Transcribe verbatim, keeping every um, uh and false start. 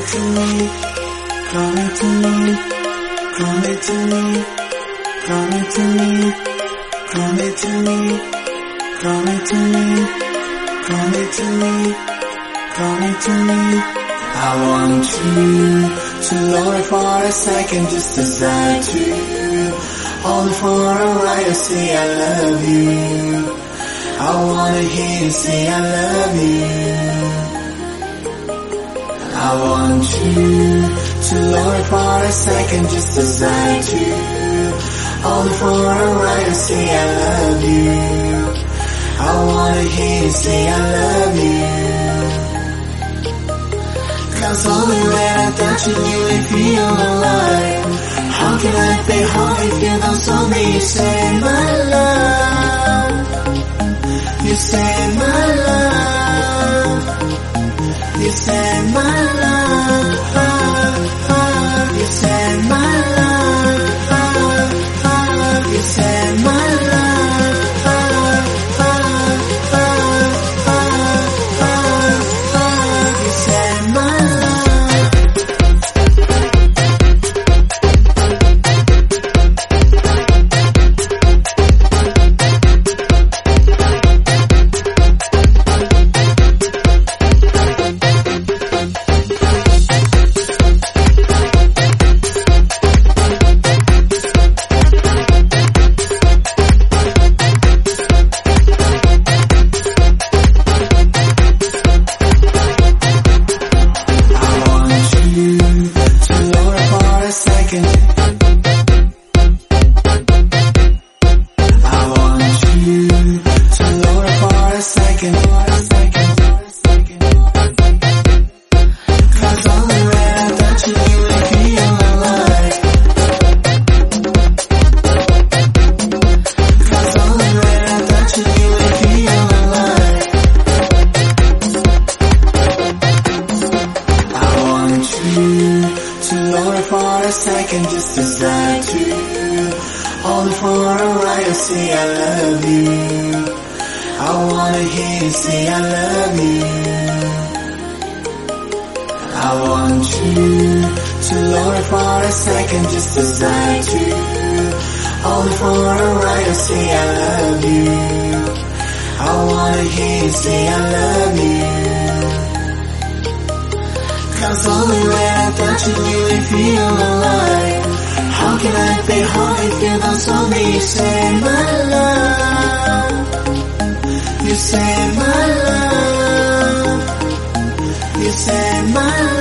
to me, come to me, come to me, come to me, come to me, come to me, come to me, come to me. I want you to lower for a second just as I do. Only for a while you say I love you. I wanna hear you say I love you. I want you to lower for a second just as I do. Only for a while you say I love you. I wanna hear you say I love you. Cause only when I touch you, you feel alive. How can I stay home if you don't tell me you saved my love? You saved my love. You saved my love. You saved my love. You saved my love. For a second just as I do. Only for a while you say I love you. I wanna hear you say I love you. I want you to lower for a second just as I do. Only for a while you say I love you. I wanna hear you say I love you. Cause only when I touch you, you feel alive. How can I stay home if you don't tell me you saved my love? You saved my love. You saved my love.